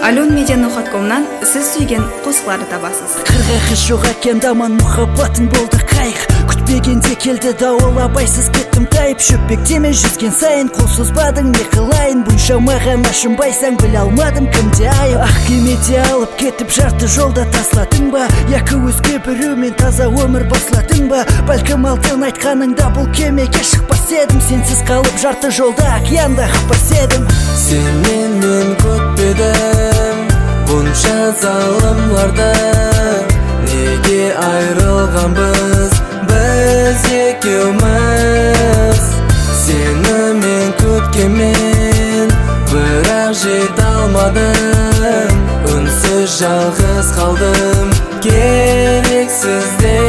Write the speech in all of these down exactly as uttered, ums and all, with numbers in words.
Alon Media Nohat komdan siz sүйген қосыларды табасыз. Қырғақы жоқ әкен даман мұхаббатын болды қайық. Күтпегенде келді дауыл абайсыз кеттім тайып. Шөппектеме жүзген сайын қол созбадың не қылайын. Бұнша маған ашынбайсаң біле алмадым кімде айып. Ақ кемеде алып кетіп жарты жолда тасладың ба? Яқы өзге біреумен таза өмір басладың ба? Бәлкім алтын айтқаныңда бұл кемеге шықпас едім. Сенсіз қалып жарты жолда океанда қыпас едім. Сенен мен күтпедім бұнша залымларды. Неге айрылғанбыз біз екеуміз? Сені мен күткенмен бірақ жете алмадым. Үнсіз жалғыз қалдым керексізде.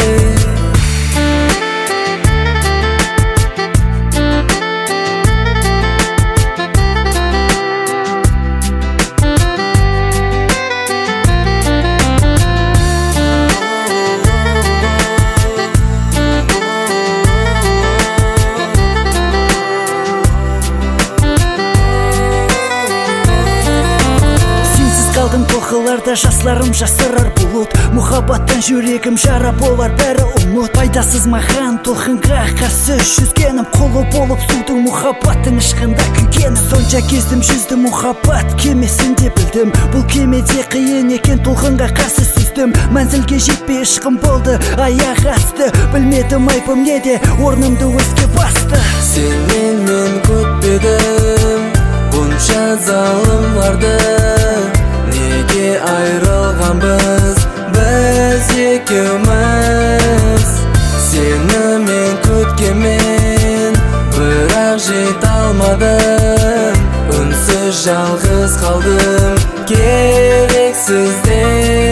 Қалдым тоқыларда жасларым жасырар бұлыт. Мұхаббаттан жүрегім жара болар бәрі ұмыт. Пайдасыз маған толқынға қарсы жүзгенім. Қолы болып судың мұхаббаттың ішқында күйгенім. Сонша кездім жүзді мұхаббат кемесінде білдім. Бұл кемеде қиын екен толқынға қарсы сүздім. Мәнзілге жетпей ішқым болды аяқ асты. Білмедім айбым неде орнымды өзге басты. Сенен мен күтпедім бұнша залымларды. Неге айрылғанбыз біз екеуміз? Сені мен күткенмен бірақ жете алмадым. Үнсіз жалғыз қалдым керексізде.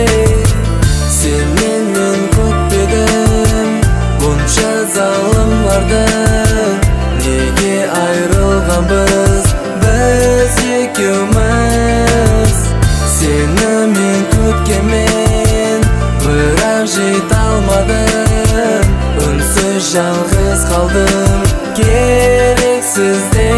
Сенен мен күтпедім бұнша залымларды. Неге айрылғанбыз біз екеуміз? Сені мен күткенмен бірақ жете алмадым. Үнсіз жалғыз қалдым керексізде.